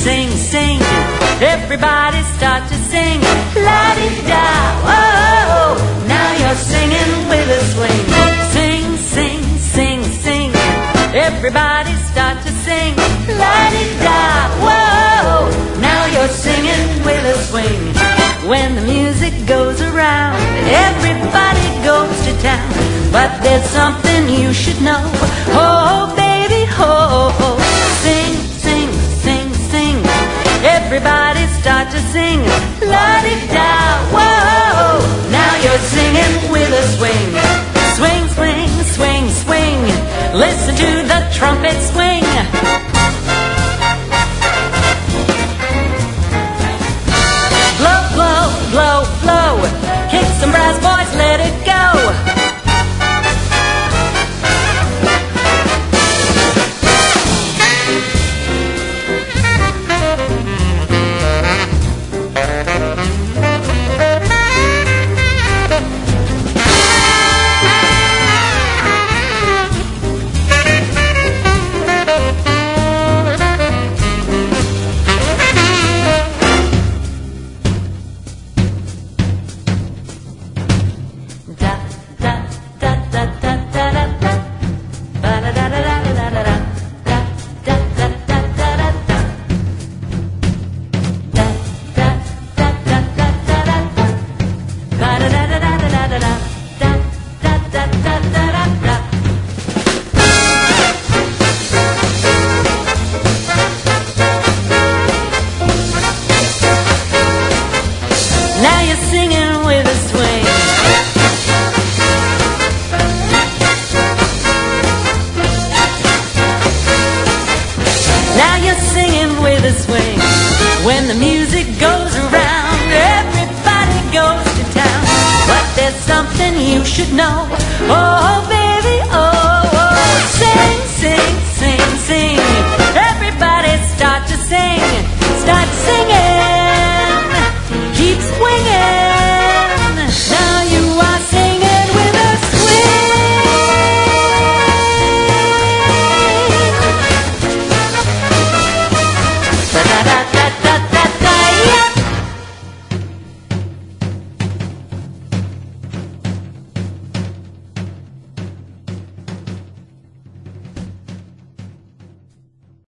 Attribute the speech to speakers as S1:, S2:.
S1: sing, sing. Everybody start to sing. La-di-da, whoa. Now you're singing with a swing. Sing, sing, sing, sing. Everybody start to sing. La-di-da, whoa. Now you're singing with a swing. When the music goes around, everybody goes to town. But there's something you should know. Oh, baby, oh, oh. Sing, sing, sing, sing. Everybody start to sing. La-di-da, whoa. Now you're singing with a swing. Swing, swing, swing, swing. Listen to the trumpet swing. Blow, blow, blow, blow. Kick some brass, boys, let it go. Now you're singing with a swing. Now you're singing with a swing. When the music goes around, everybody goes to town. But there's something you should know. Oh,